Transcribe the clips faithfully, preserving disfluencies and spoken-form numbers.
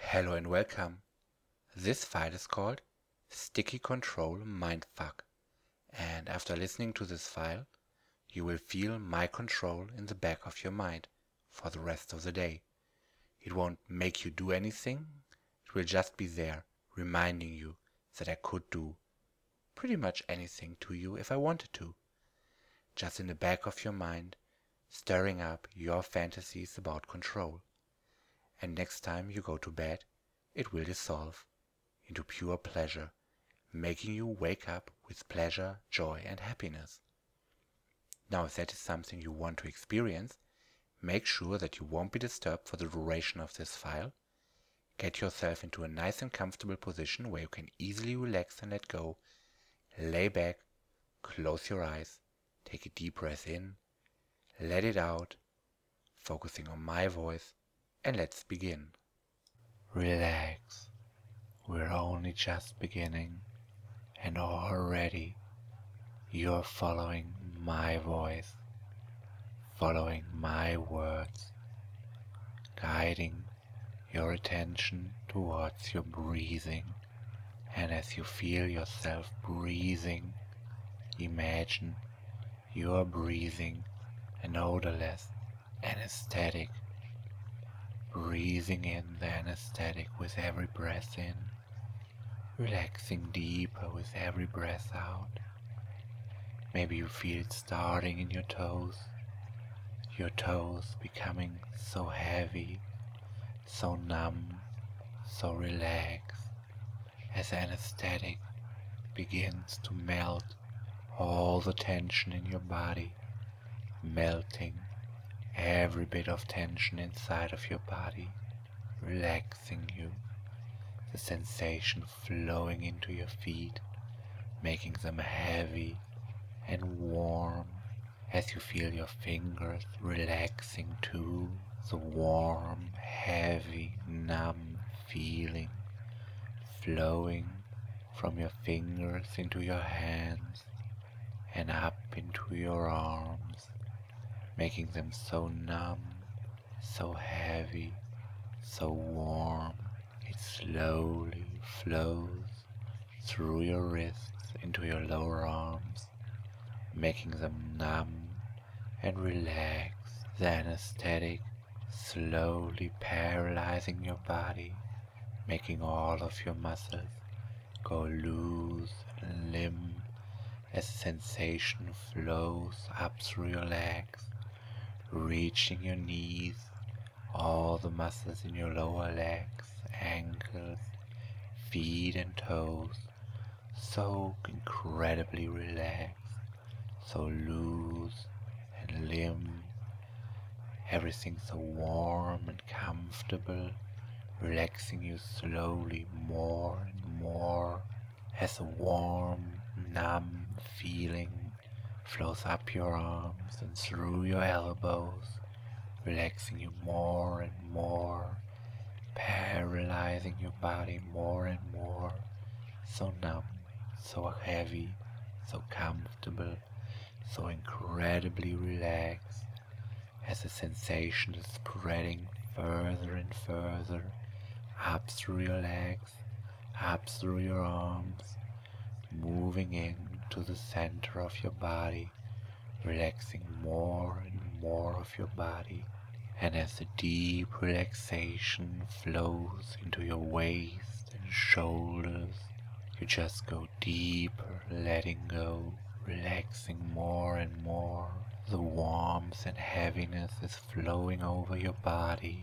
Hello and welcome. This file is called Sticky Control Mindfuck, and after listening to this file, you will feel my control in the back of your mind for the rest of the day. It won't make you do anything, it will just be there, reminding you that I could do pretty much anything to you if I wanted to. Just in the back of your mind, stirring up your fantasies about control. And next time you go to bed, it will dissolve into pure pleasure, making you wake up with pleasure, joy and happiness. Now, if that is something you want to experience, make sure that you won't be disturbed for the duration of this file. Get yourself into a nice and comfortable position where you can easily relax and let go. Lay back, close your eyes, take a deep breath in, let it out, focusing on my voice, and let's begin. Relax. We're only just beginning, and already you're following my voice, following my words, guiding your attention towards your breathing. And as you feel yourself breathing, imagine you're breathing an odorless anesthetic, breathing in the anesthetic with every breath in, relaxing deeper with every breath out. Maybe you feel it starting in your toes, your toes becoming so heavy, so numb, so relaxed, as anesthetic begins to melt all the tension in your body, melting every bit of tension inside of your body, relaxing you, the sensation flowing into your feet, making them heavy and warm as you feel your fingers relaxing too, the warm, heavy, numb feeling flowing from your fingers into your hands and up into your arms, making them so numb, so heavy, so warm. It slowly flows through your wrists into your lower arms, making them numb and relaxed. The anesthetic slowly paralyzing your body, making all of your muscles go loose and limp as the sensation flows up through your legs, reaching your knees, all the muscles in your lower legs, ankles, feet and toes, so incredibly relaxed, so loose and limp, everything so warm and comfortable, relaxing you slowly more and more as a warm, numb feeling flows up your arms and through your elbows, relaxing you more and more, paralyzing your body more and more, so numb, so heavy, so comfortable, so incredibly relaxed, as the sensation is spreading further and further, up through your legs, up through your arms, moving in to the center of your body, relaxing more and more of your body. And as the deep relaxation flows into your waist and shoulders, you just go deeper, letting go, relaxing more and more. The warmth and heaviness is flowing over your body,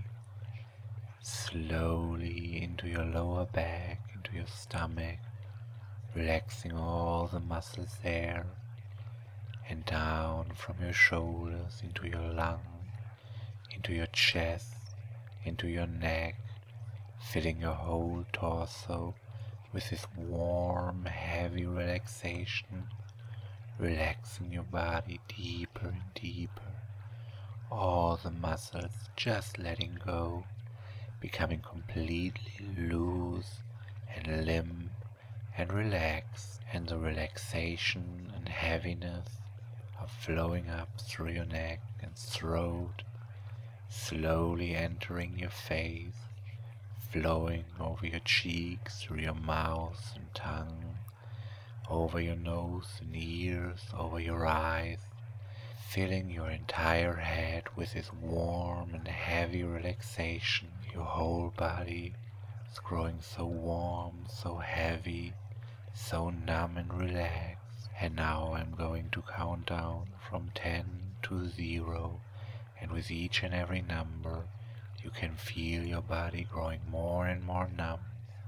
slowly into your lower back, into your stomach, relaxing all the muscles there, and down from your shoulders into your lungs, into your chest, into your neck, filling your whole torso with this warm, heavy relaxation, relaxing your body deeper and deeper, all the muscles just letting go, becoming completely loose and limp and relaxed, and the relaxation and heaviness are flowing up through your neck and throat, slowly entering your face, flowing over your cheeks, through your mouth and tongue, over your nose and ears, over your eyes, filling your entire head with this warm and heavy relaxation. Your whole body is growing so warm, so heavy, so numb and relaxed. And now I'm going to count down from ten to zero, and with each and every number you can feel your body growing more and more numb,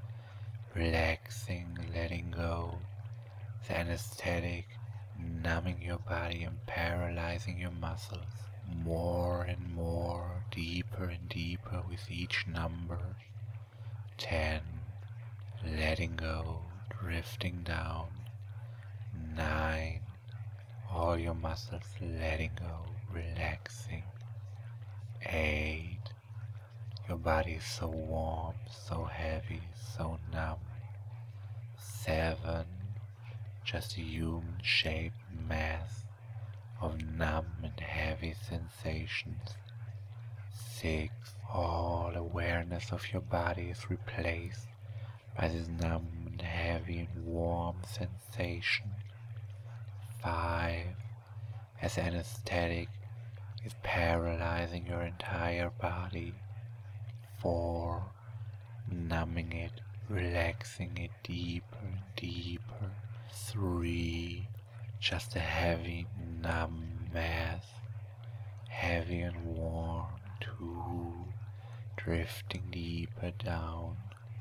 relaxing, letting go, the anesthetic numbing your body and paralyzing your muscles more and more, deeper and deeper with each number. Ten, letting go, drifting down. Nine, all your muscles letting go, relaxing. Eight, your body is so warm, so heavy, so numb. Seven, just a human-shaped mass of numb and heavy sensations. Six, all awareness of your body is replaced by this numb and heavy and warm sensation. Five, as anesthetic is paralyzing your entire body. Four, numbing it, relaxing it deeper and deeper. Three, just a heavy, numb mass, heavy and warm. Two, drifting deeper down.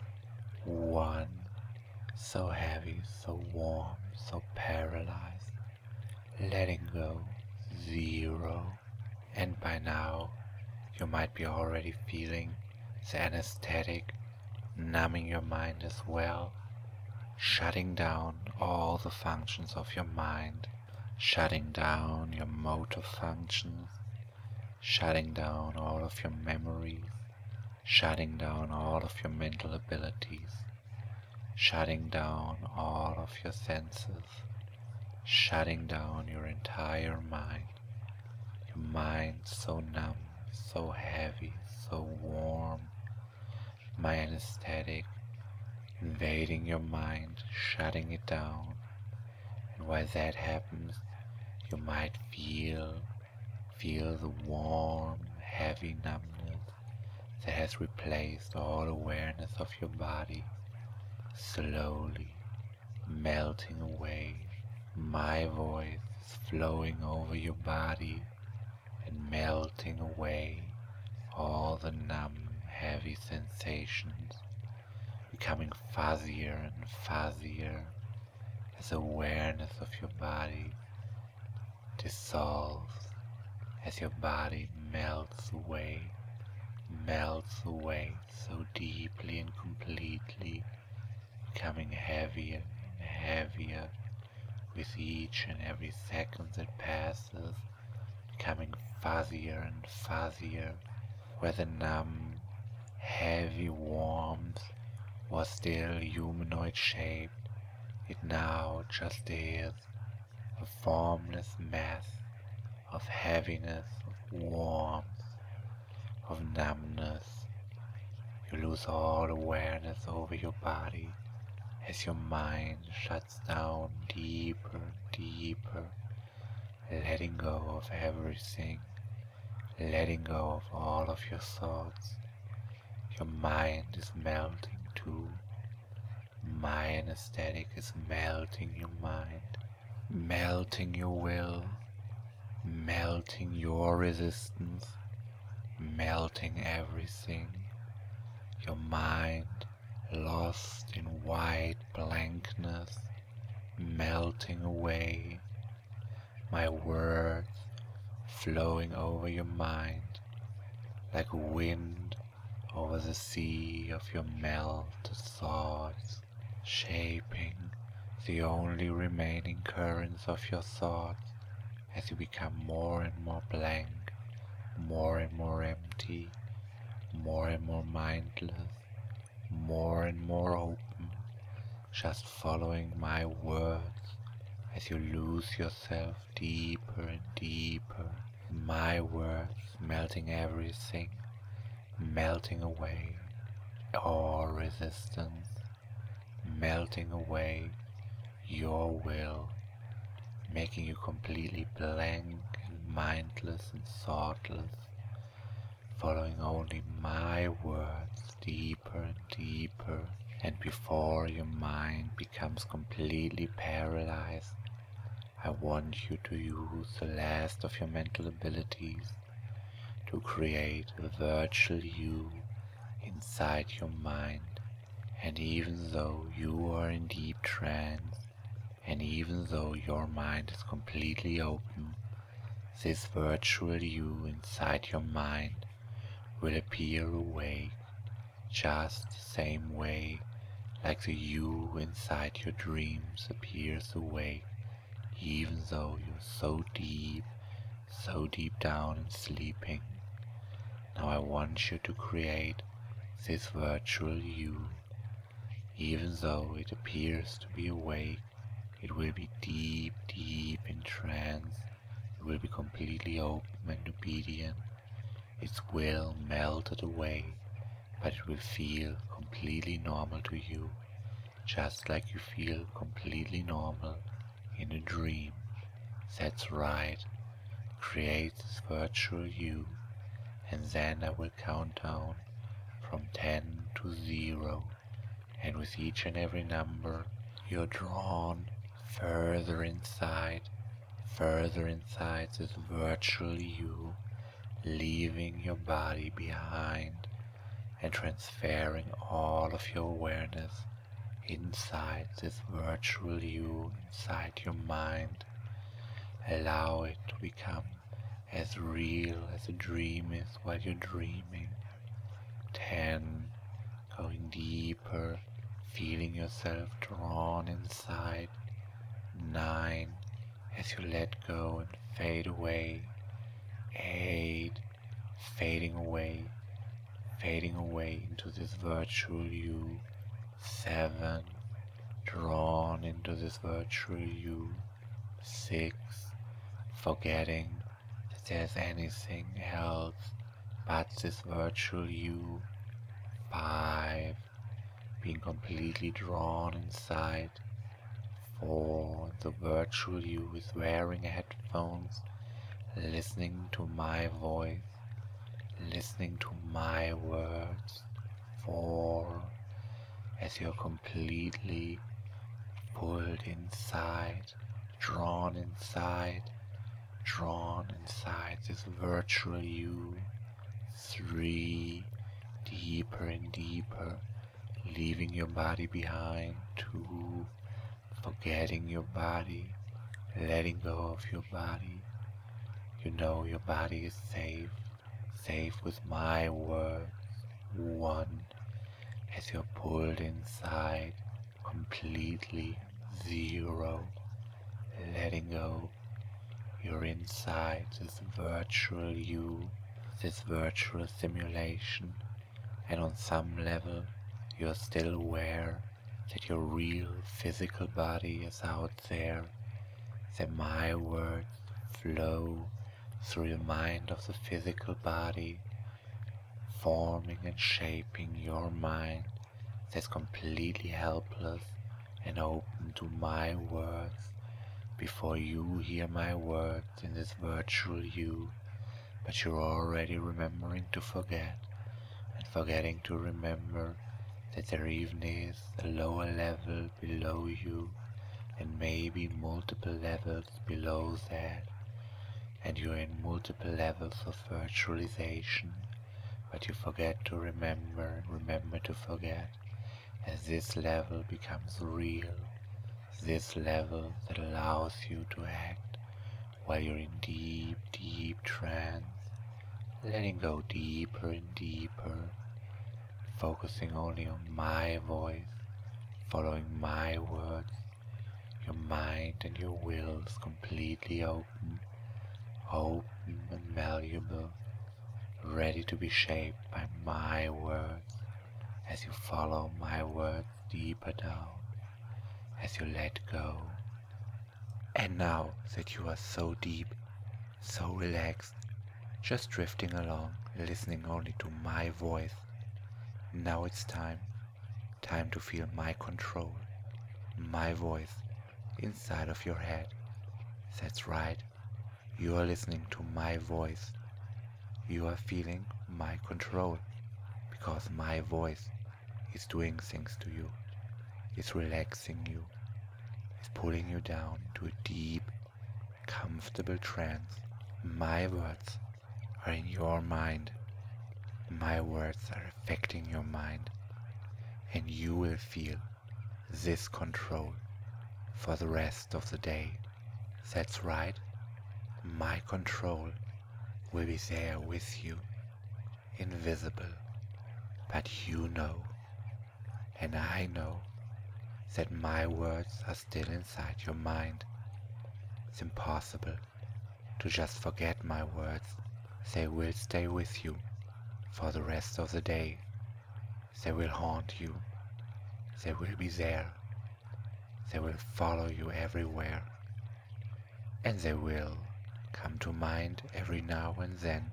One, so heavy, so warm, so paralyzed, letting go. Zero, and by now you might be already feeling the anesthetic numbing your mind as well, shutting down all the functions of your mind, shutting down your motor functions, shutting down all of your memories, shutting down all of your mental abilities, shutting down all of your senses, shutting down your entire mind. Your mind so numb, so heavy, so warm. My anesthetic invading your mind, shutting it down. And while that happens, you might feel, feel the warm, heavy numbness that has replaced all awareness of your body, slowly melting away. My voice is flowing over your body and melting away all the numb, heavy sensations, becoming fuzzier and fuzzier as awareness of your body dissolves, as your body melts away, melts away so deeply and completely, becoming heavier and heavier with each and every second that passes, becoming fuzzier and fuzzier, where the numb, heavy warmth was still humanoid shaped, it now just is a formless mass of heaviness, of warmth, of numbness. You lose all awareness over your body as your mind shuts down deeper, deeper, letting go of everything, letting go of all of your thoughts. Your mind is melting too. My anesthetic is melting your mind, melting your will, melting your resistance, melting everything. Your mind lost in white blankness, melting away. My words flowing over your mind like wind over the sea of your melted thoughts, shaping the only remaining currents of your thoughts as you become more and more blank, more and more empty, more and more mindless, more and more open, just following my words as you lose yourself deeper and deeper. My words melting everything, melting away, all resistance, melting away your will, making you completely blank and mindless and thoughtless, following only my words deeper and deeper. And before your mind becomes completely paralyzed, I want you to use the last of your mental abilities to create a virtual you inside your mind. And even though you are in deep trance, and even though your mind is completely open, this virtual you inside your mind will appear awake, just the same way like the you inside your dreams appears awake, even though you're so deep, so deep down and sleeping. Now I want you to create this virtual you. Even though it appears to be awake, it will be deep, deep in trance. It will be completely open and obedient. Its will melted away, but it will feel completely normal to you, just like you feel completely normal in a dream. That's right. Create this virtual you, and then I will count down from ten to zero, and with each and every number you're drawn further inside, further inside this virtual you, leaving your body behind and transferring all of your awareness inside this virtual you, inside your mind. Allow it to become as real as a dream is while you're dreaming. Ten, going deeper, feeling yourself drawn inside. Nine, as you let go and fade away. Eight, fading away, fading away into this virtual you. Seven, drawn into this virtual you. Six, forgetting that there's anything else but this virtual you. Five, being completely drawn inside. Four, the virtual you is wearing headphones, listening to my voice, listening to my words. Four, as you're completely pulled inside, drawn inside, drawn inside this virtual you. Three, deeper and deeper, leaving your body behind. Two, forgetting your body, letting go of your body. You know your body is safe, safe with my words. One, as you're pulled inside, completely. Zero, letting go. You're inside this virtual you, this virtual simulation, and on some level you're still aware that your real physical body is out there, that my words flow through the mind of the physical body, forming and shaping your mind that's completely helpless and open to my words before you hear my words in this virtual you, but you're already remembering to forget, and forgetting to remember that there even is a lower level below you, and maybe multiple levels below that, and you're in multiple levels of virtualization, but you forget to remember and remember to forget. As this level becomes real, this level that allows you to act while you're in deep, deep trance, letting go deeper and deeper, focusing only on my voice, following my words. Your mind and your will is completely open, open and malleable, ready to be shaped by my words as you follow my words deeper down, as you let go. And now that you are so deep, so relaxed, just drifting along, listening only to my voice, Now it's time, time to feel my control, my voice inside of your head. That's right, you are listening to my voice. You are feeling my control, because my voice is doing things to you, is relaxing you, is pulling you down to a deep, comfortable trance. My words are in your mind. My words are affecting your mind, and you will feel this control for the rest of the day. That's right, my control will be there with you, invisible, but you know, and I know, that my words are still inside your mind. It's impossible to just forget my words. They will stay with you for the rest of the day. They will haunt you. They will be there. They will follow you everywhere. And they will come to mind every now and then.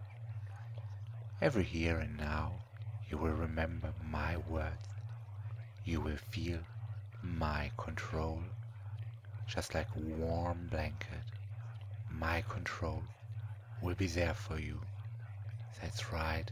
Every here and now you will remember my words. You will feel my control, just like a warm blanket. My control will be there for you. That's right.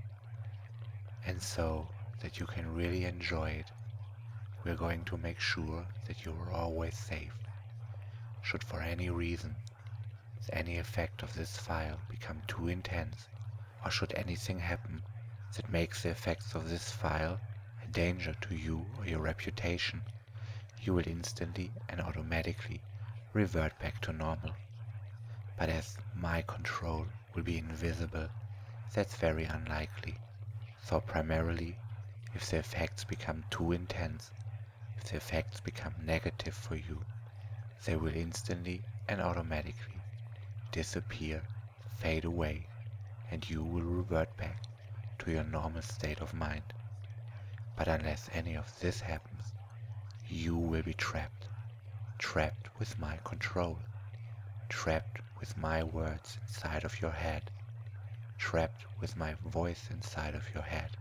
And so that you can really enjoy it, we're going to make sure that you are always safe. Should for any reason any effect of this file become too intense, or should anything happen that makes the effects of this file a danger to you or your reputation, you will instantly and automatically revert back to normal. But as my control will be invisible, that's very unlikely. So primarily, if the effects become too intense, if the effects become negative for you, they will instantly and automatically disappear, fade away, and you will revert back to your normal state of mind. But unless any of this happens, you will be trapped, trapped with my control, trapped with my words inside of your head, trapped with my voice inside of your head,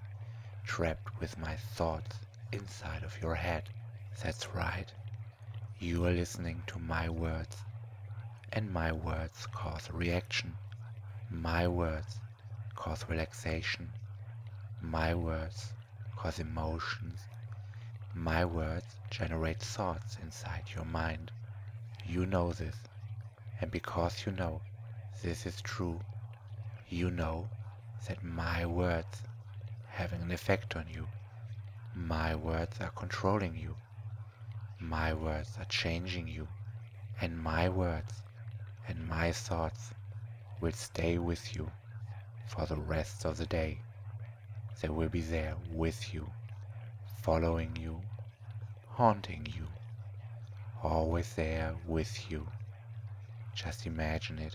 trapped with my thoughts inside of your head. That's right, you are listening to my words, and my words cause a reaction. My words cause relaxation. My words cause emotions. My words generate thoughts inside your mind. You know this, and because you know this is true, you know that my words having an effect on you. My words are controlling you. My words are changing you, and my words and my thoughts will stay with you for the rest of the day. They will be there with you, following you, haunting you, always there with you. Just imagine it.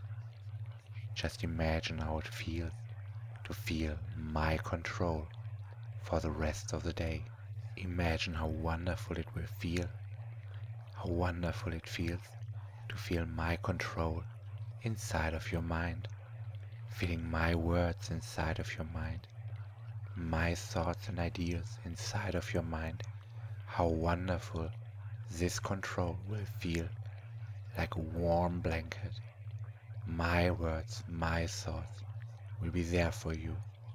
Just imagine how it feels to feel my control for the rest of the day. Imagine how wonderful it will feel, how wonderful it feels to feel my control inside of your mind, feeling my words inside of your mind, my thoughts and ideas inside of your mind. How wonderful this control will feel, like a warm blanket. My words, my thoughts will be there for you.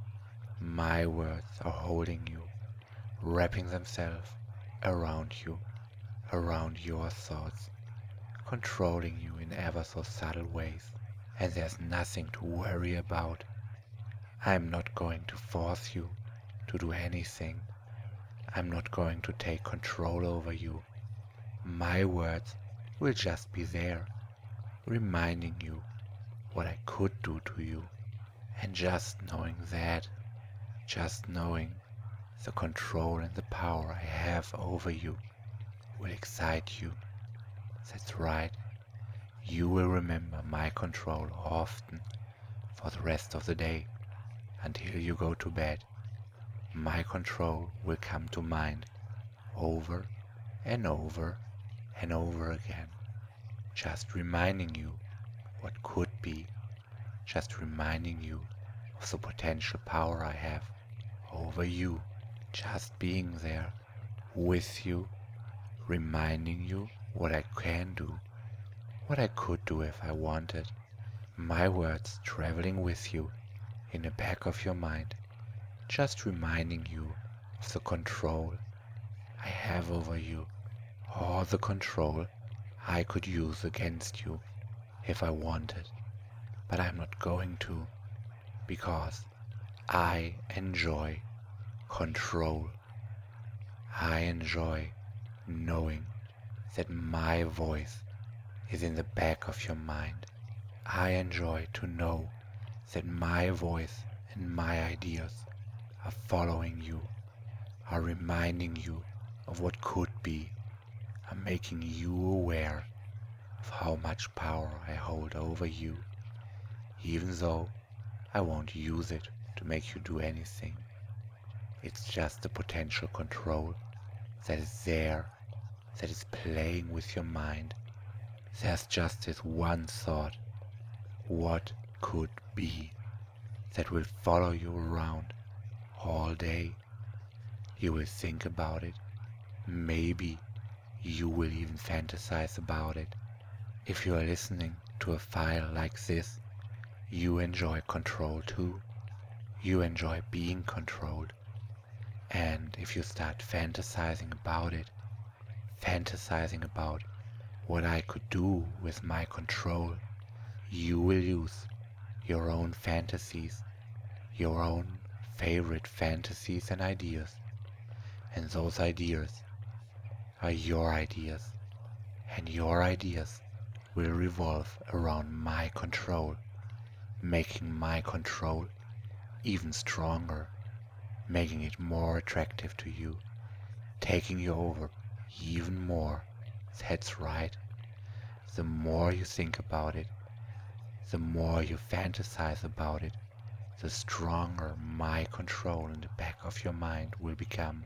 My words are holding you, wrapping themselves around you, around your thoughts, controlling you in ever so subtle ways. And there's nothing to worry about. I'm not going to force you to do anything. I'm not going to take control over you. My words will just be there, reminding you what I could do to you. And just knowing that, just knowing the control and the power I have over you will excite you. That's right. You will remember my control often for the rest of the day until you go to bed. My control will come to mind over and over and over again, just reminding you what could be, just reminding you of the potential power I have over you. just being there with you, reminding you what I can do, what I could do if I wanted. My words traveling with you in the back of your mind, just reminding you of the control I have over you, or the control I could use against you if I wanted, but I'm not going to, because I enjoy control. I enjoy knowing that my voice is in the back of your mind. I enjoy to know that my voice and my ideas are following you, are reminding you of what could be, are making you aware of how much power I hold over you, even though I won't use it to make you do anything. It's just the potential control that is there, that is playing with your mind. There's just this one thought, what could be, that will follow you around all day. You will think about it. Maybe you will even fantasize about it. If you are listening to a file like this, you enjoy control too. You enjoy being controlled. And if you start fantasizing about it, fantasizing about what I could do with my control, you will use your own fantasies, your own favorite fantasies and ideas. And those ideas are your ideas, and your ideas will revolve around my control, making my control even stronger, making it more attractive to you, taking you over even more. That's right. The more you think about it, the more you fantasize about it, the stronger my control in the back of your mind will become.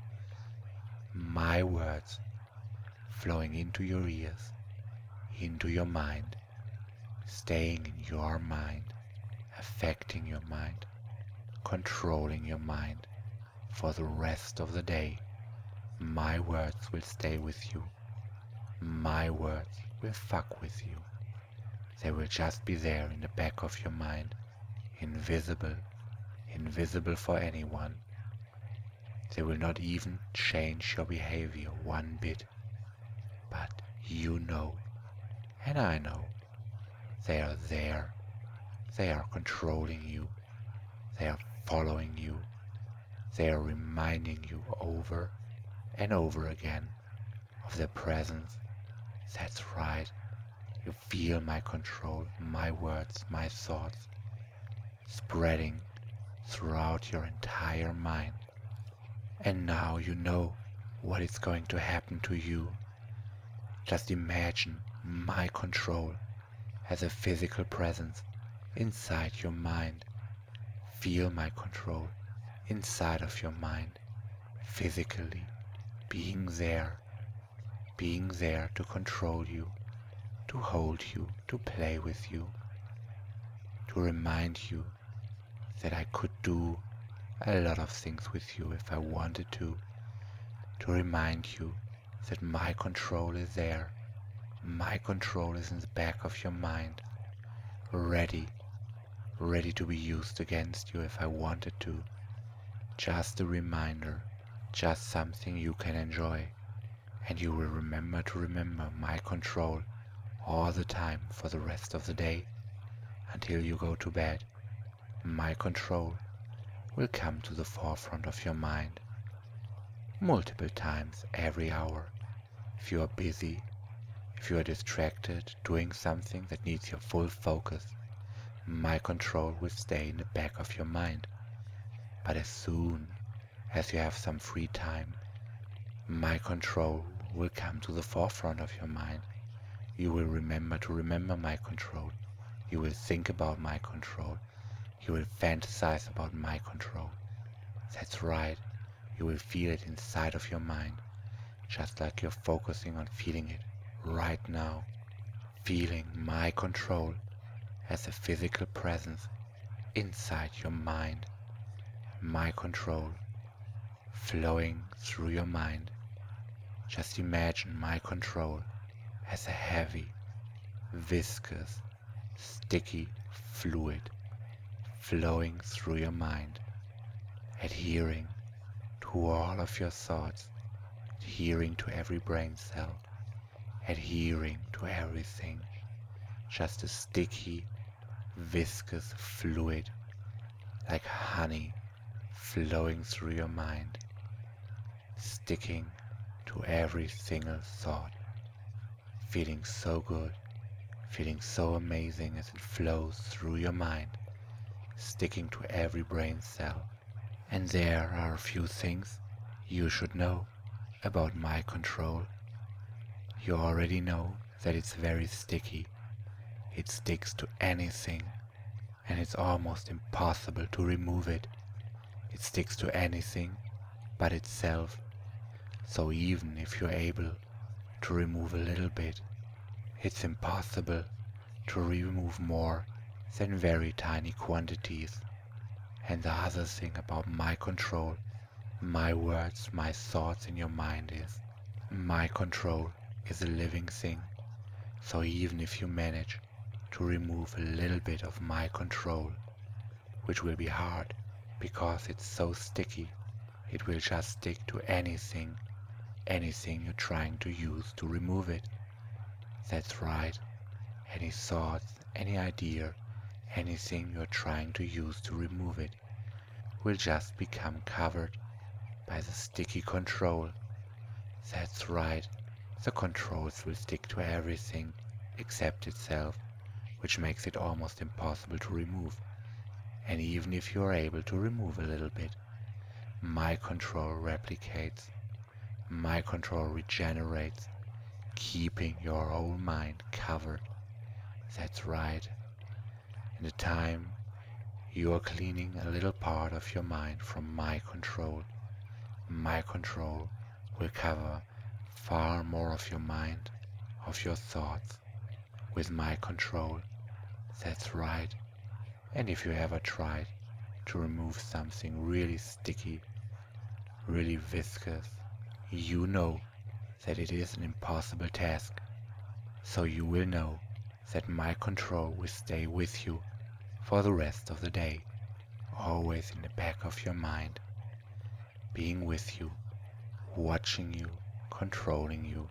My words flowing into your ears, into your mind, staying in your mind, affecting your mind, controlling your mind for the rest of the day. My words will stay with you. My words will fuck with you. They will just be there in the back of your mind, invisible, invisible for anyone. They will not even change your behavior one bit. But you know, and I know, they are there. They are controlling you. They are following you. They are reminding you over and over again of their presence. That's right. You feel my control, my words, my thoughts spreading throughout your entire mind. And now you know what is going to happen to you. Just imagine my control as a physical presence inside your mind. Feel my control inside of your mind, physically being there, being there to control you, to hold you, to play with you, to remind you that I could do a lot of things with you if I wanted to, to remind you that my control is there, my control is in the back of your mind, ready, ready to be used against you if I wanted to. Just a reminder, just something you can enjoy, and you will remember to remember my control all the time for the rest of the day until you go to bed. My control will come to the forefront of your mind multiple times every hour. If you are busy, if you are distracted doing something that needs your full focus, my control will stay in the back of your mind. But as soon as you have some free time, my control will come to the forefront of your mind. You will remember to remember my control. You will think about my control. You will fantasize about my control. That's right. You will feel it inside of your mind, just like you're focusing on feeling it right now. Feeling my control as a physical presence inside your mind. My control flowing through your mind. Just imagine my control as a heavy, viscous, sticky fluid flowing through your mind, adhering to all of your thoughts, adhering to every brain cell, adhering to everything. Just a sticky, viscous fluid like honey flowing through your mind, sticking to every single thought, feeling so good, feeling so amazing as it flows through your mind, sticking to every brain cell. And there are a few things you should know about my control. You already know that it's very sticky. It sticks to anything, and it's almost impossible to remove it. It sticks to anything but itself. So even if you're able to remove a little bit, it's impossible to remove more than very tiny quantities. And the other thing about my control, my words, my thoughts in your mind is, my control is a living thing. So even if you manage to remove a little bit of my control, which will be hard because it's so sticky, it will just stick to anything, anything you're trying to use to remove it. That's right, any thoughts, any idea, anything you're trying to use to remove it will just become covered by the sticky control. That's right, the controls will stick to everything except itself, which makes it almost impossible to remove. And even if you're able to remove a little bit, my control replicates, my control regenerates, keeping your whole mind covered. That's right. In the time you are cleaning a little part of your mind from my control, my control will cover far more of your mind, of your thoughts, with my control. That's right. And if you ever tried to remove something really sticky, really viscous, you know that it is an impossible task. So you will know that my control will stay with you for the rest of the day, always in the back of your mind, being with you, watching you, controlling you.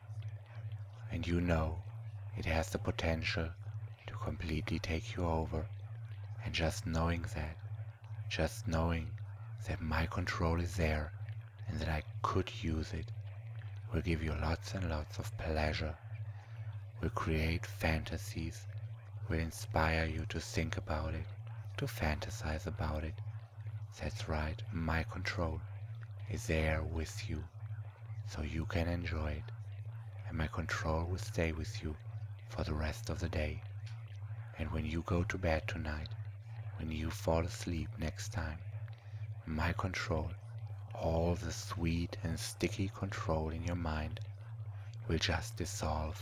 And you know it has the potential to completely take you over. And just knowing that, just knowing that my control is there and that I could use it, will give you lots and lots of pleasure, will create fantasies, will inspire you to think about it, to fantasize about it. That's right, my control is there with you, so you can enjoy it, and my control will stay with you for the rest of the day. And when you go to bed tonight, when you fall asleep next time, my control, all the sweet and sticky control in your mind, will just dissolve,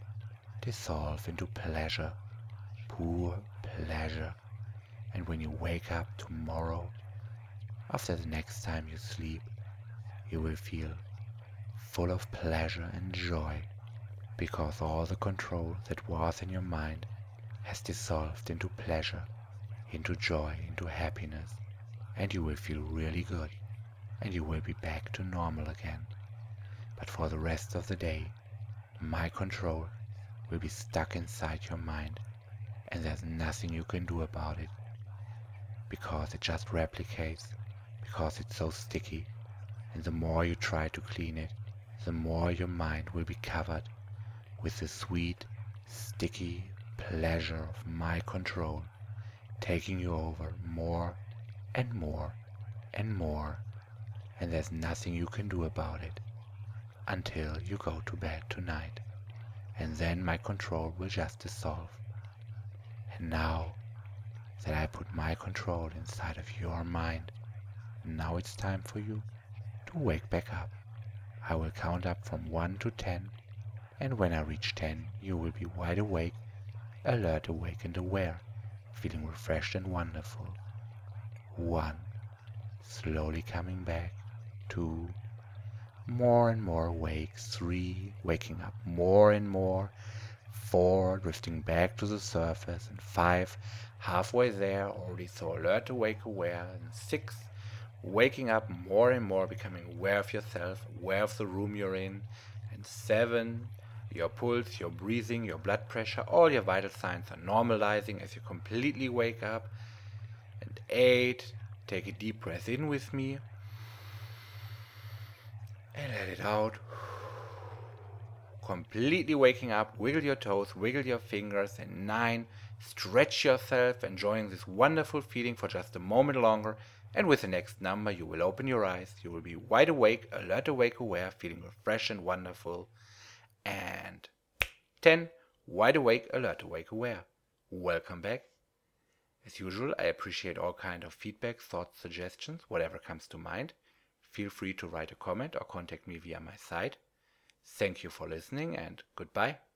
dissolve into pleasure, pure pleasure. And when you wake up tomorrow, after the next time you sleep, you will feel full of pleasure and joy, because all the control that was in your mind has dissolved into pleasure, into joy, into happiness, and you will feel really good, and you will be back to normal again. But for the rest of the day, my control will be stuck inside your mind, and there's nothing you can do about it, because it just replicates, because it's so sticky, and the more you try to clean it, the more your mind will be covered with the sweet, sticky pleasure of my control, taking you over more and more and more, and there's nothing you can do about it until you go to bed tonight, and then my control will just dissolve. And now that I put my control inside of your mind, now it's time for you to wake back up. I will count up from one to ten, and when I reach ten, you will be wide awake, alert, awake and aware, feeling refreshed and wonderful. One, slowly coming back. two, more and more awake, three, waking up more and more, four, drifting back to the surface, and five, halfway there, already so alert, awake, aware, and six, waking up more and more, becoming aware of yourself, aware of the room you're in, and seven, your pulse, your breathing, your blood pressure, all your vital signs are normalizing as you completely wake up, and eight, take a deep breath in with me, and let it out. Completely waking up, wiggle your toes, wiggle your fingers, and nine, stretch yourself, enjoying this wonderful feeling for just a moment longer, and with the next number you will open your eyes, you will be wide awake, alert, awake, aware, feeling fresh and wonderful, and ten, wide awake, alert, awake, aware. Welcome back. As usual, I appreciate all kind of feedback, thoughts, suggestions, whatever comes to mind. Feel free to write a comment or contact me via my site. Thank you for listening and goodbye.